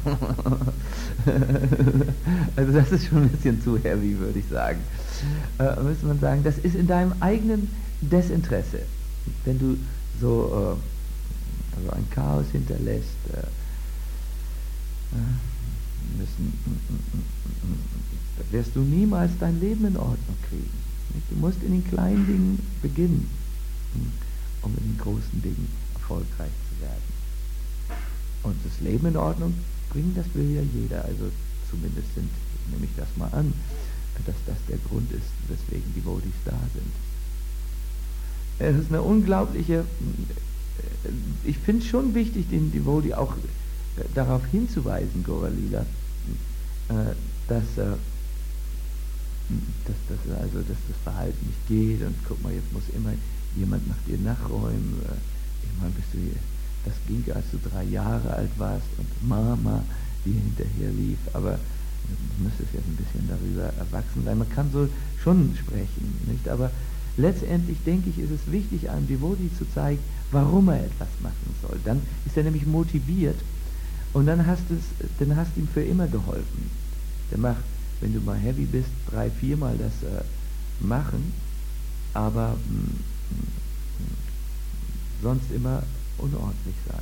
Also das ist schon ein bisschen zu heavy, würde ich sagen. Äh, müsste man sagen, das ist in deinem eigenen Desinteresse. Wenn du so äh, also ein Chaos hinterlässt, äh, müssen, wirst du niemals dein Leben in Ordnung kriegen. Du musst in den kleinen Dingen beginnen, um in den großen Dingen erfolgreich zu werden. Und das Leben in Ordnung bringen, das will ja jeder. Also zumindest sind, nehme ich das mal an, dass das der Grund ist, weswegen die Devotees da sind. Es ist eine unglaubliche, ich finde es schon wichtig, den Devotee auch darauf hinzuweisen, Gora Lila, dass, dass, dass, also, dass das Verhalten nicht geht und guck mal, jetzt muss immer jemand nach dir nachräumen. Ich meine, bist du hier, das ging, als du drei Jahre alt warst und Mama, die hinterher lief, aber du müsstest jetzt ein bisschen darüber erwachsen sein. Man kann so schon sprechen, nicht? Aber letztendlich, denke ich, ist es wichtig, einem Devotee zu zeigen, warum er etwas machen soll. Dann ist er nämlich motiviert und dann hast du es, dann hast du ihm für immer geholfen. Der macht, wenn du mal heavy bist, drei, viermal das äh, machen, aber mh, mh, sonst immer unordentlich sein.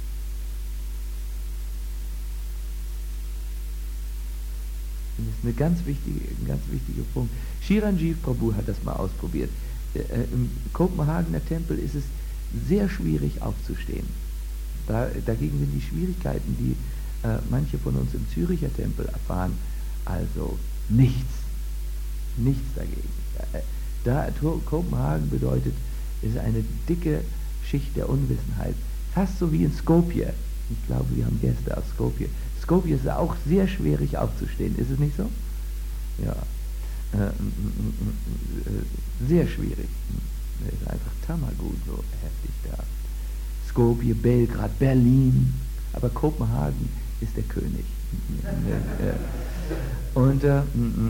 Das ist eine ganz wichtige, ein ganz wichtiger Punkt. Chiranjeev Prabhu hat das mal ausprobiert. Äh, Im Kopenhagener Tempel ist es sehr schwierig aufzustehen. Da, dagegen sind die Schwierigkeiten, die äh, manche von uns im Züricher Tempel erfahren, also nichts. Nichts dagegen. Da Kopenhagen bedeutet, ist eine dicke Schicht der Unwissenheit. Fast so wie in Skopje. Ich glaube, wir haben Gäste aus Skopje. Skopje ist auch sehr schwierig aufzustehen. Ist es nicht so? Ja. Äh, sehr schwierig. Das ist einfach Tamagut so heftig da. Skopje, Belgrad, Berlin. Aber Kopenhagen ist der König. Und äh,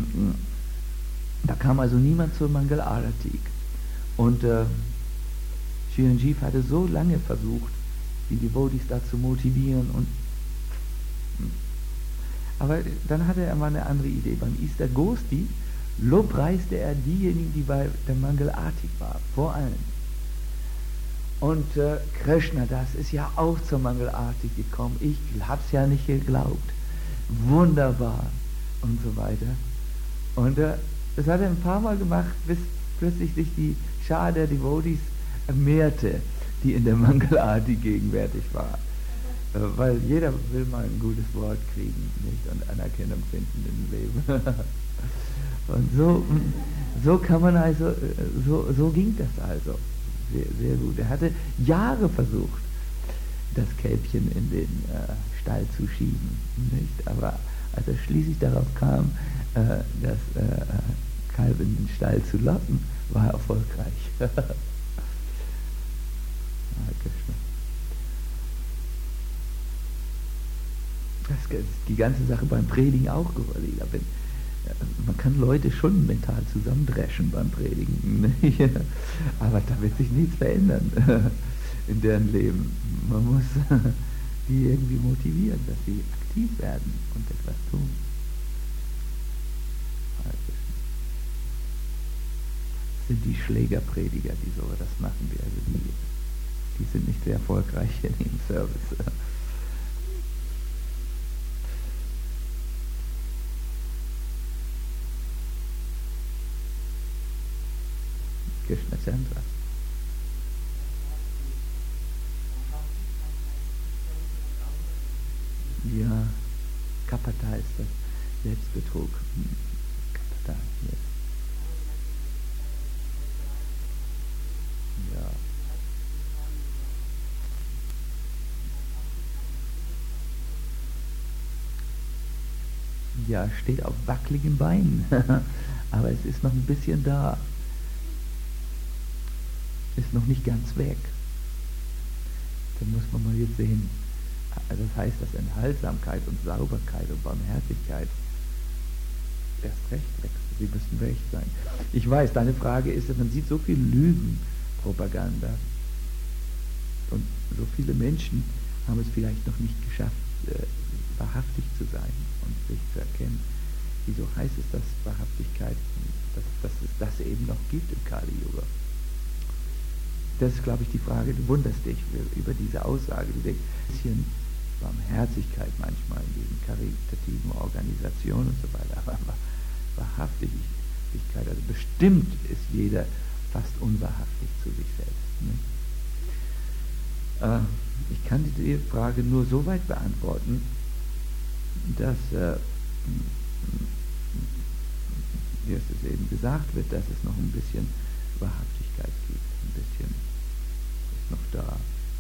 da kam also niemand zur Mangal Arati. Und äh, Chiranjeev hatte so lange versucht, die Devotees da zu motivieren. Und, aber dann hatte er mal eine andere Idee. Beim Easter Gosti lobpreiste er diejenigen, die bei der Mangal Arati waren, vor allem. Und äh, Krishna, das ist ja auch zur Mangal Arati gekommen. Ich hab's ja nicht geglaubt. Wunderbar. Und so weiter. Und äh, das hat er ein paar Mal gemacht, bis plötzlich sich die Schar der Devotees mehrte, die in der Mangal Arati gegenwärtig war. Äh, weil jeder will mal ein gutes Wort kriegen, nicht? Und Anerkennung finden im Leben. Und so, so kann man also, so, so ging das also. Sehr, sehr gut. Er hatte Jahre versucht, das Kälbchen in den äh, Stall zu schieben, nicht? Aber als er schließlich darauf kam, äh, das äh, Kalb in den Stall zu locken, war er erfolgreich. Das ist die ganze Sache beim Predigen auch geworden. Man kann Leute schon mental zusammendreschen beim Predigen, aber da wird sich nichts verändern in deren Leben. Man muss die irgendwie motivieren, dass sie aktiv werden und etwas tun. Das sind die Schlägerprediger, die so das machen, die, also die, die sind nicht sehr erfolgreich in ihrem Service. Krishna Chandra. Ja, Kapata ist das Selbstbetrug. Kapata, yes. Ja. Ja, steht auf wackeligen Beinen. aber es ist noch ein bisschen da. Ist noch nicht ganz weg. Da muss man mal jetzt sehen. Das heißt, dass Enthaltsamkeit und Sauberkeit und Barmherzigkeit erst recht wächst. Sie müssten recht sein. Ich weiß, deine Frage ist, man sieht so viel Lügenpropaganda und so viele Menschen haben es vielleicht noch nicht geschafft, äh, wahrhaftig zu sein und sich zu erkennen. Wieso heißt es, dass Wahrhaftigkeit, dass, dass es das eben noch gibt im Kali Yuga? Das ist, glaube ich, die Frage, du wunderst dich über diese Aussage, du denkst, ein bisschen Barmherzigkeit manchmal in diesen karitativen Organisationen und so weiter, aber Wahrhaftigkeit, also bestimmt ist jeder fast unwahrhaftig zu sich selbst. Ne? Äh, ich kann die Frage nur so weit beantworten, dass, äh, wie es eben gesagt wird, dass es noch ein bisschen Wahrhaftigkeit gibt, ein bisschen ist noch da.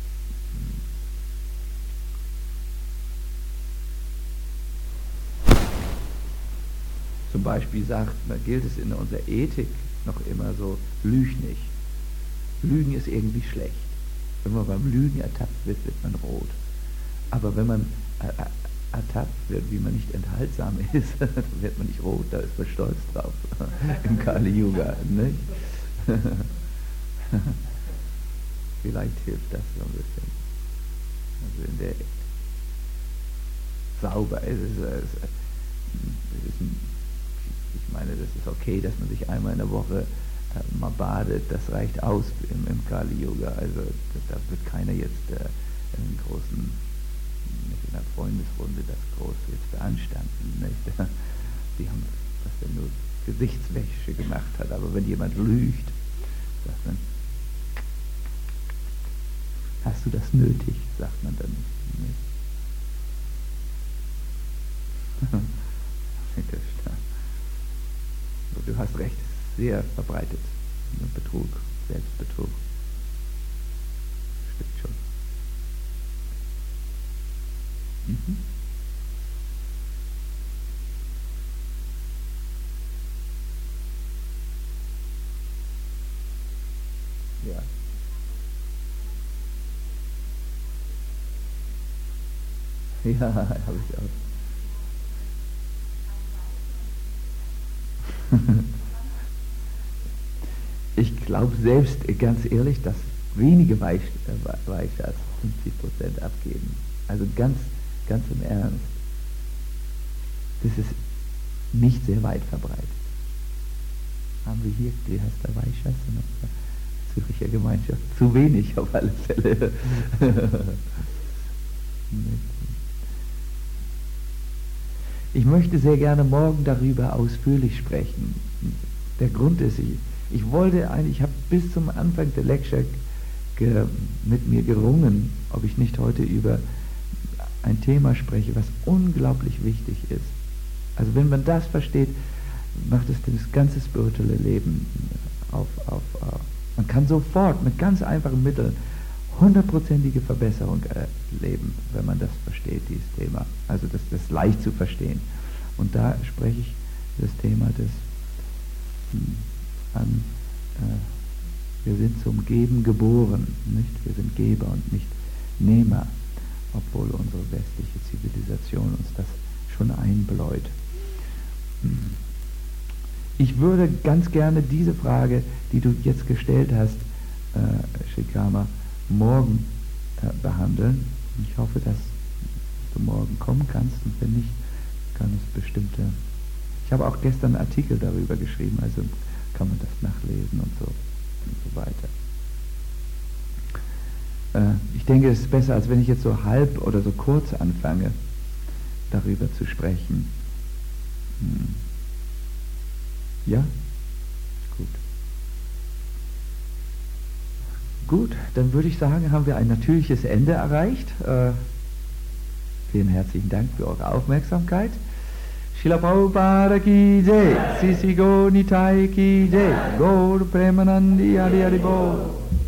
Zum Beispiel sagt, da gilt es in unserer Ethik noch immer so, lüg nicht. Lügen ist irgendwie schlecht. Wenn man beim Lügen ertappt wird, wird man rot. Aber wenn man ertappt wird, wie man nicht enthaltsam ist, dann wird man nicht rot, da ist man stolz drauf. Im Kali Yuga, nicht? Vielleicht hilft das so ein bisschen. Also in der sauber, es ist, es ist ein, ich meine, das ist okay, dass man sich einmal in der Woche äh, mal badet, das reicht aus im, im Kali Yuga. Also da wird keiner jetzt äh, einen großen, in einer Freundesrunde das groß jetzt beanstanden. Nicht? Die haben, was der nur Gesichtswäsche gemacht hat. Aber wenn jemand lügt, sagt man, hast du das nötig, sagt man dann nicht. Du hast recht, sehr verbreitet. Betrug, Selbstbetrug. Stimmt schon. Mhm. Ja. Ja, habe ich auch. Ich glaube selbst, ganz ehrlich, dass wenige Weich, äh, Weichers fünfzig Prozent abgeben. Also ganz, ganz im Ernst. Das ist nicht sehr weit verbreitet. Haben wir hier, wie heißt der Weichers? Züricher Gemeinschaft. Zu wenig auf alle Fälle. Ich möchte sehr gerne morgen darüber ausführlich sprechen. Der Grund ist, ich, ich wollte eigentlich, ich habe bis zum Anfang der Lecture ge, mit mir gerungen, ob ich nicht heute über ein Thema spreche, was unglaublich wichtig ist. Also wenn man das versteht, macht es das ganze spirituelle Leben auf, auf, auf. Man kann sofort mit ganz einfachen Mitteln hundertprozentige Verbesserung erleben, wenn man das versteht, dieses Thema. Also das, das ist leicht zu verstehen. Und da spreche ich das Thema des an, äh, wir sind zum Geben geboren, nicht? Wir sind Geber und nicht Nehmer, obwohl unsere westliche Zivilisation uns das schon einbläut. Ich würde ganz gerne diese Frage, die du jetzt gestellt hast, äh, Shikama, morgen äh, behandeln. Ich hoffe, dass du morgen kommen kannst, und wenn nicht, kann es bestimmte... Ich habe auch gestern einen Artikel darüber geschrieben, also kann man das nachlesen und so, und so weiter. Äh, ich denke, es ist besser, als wenn ich jetzt so halb oder so kurz anfange, darüber zu sprechen. Hm. Ja? Gut. Gut, dann würde ich sagen, haben wir ein natürliches Ende erreicht. Äh, vielen herzlichen Dank für eure Aufmerksamkeit. Srila Prabhupada ki jai, Sisi Go Nitai ki jai, Gaur Premanandi Hari Hari Bol.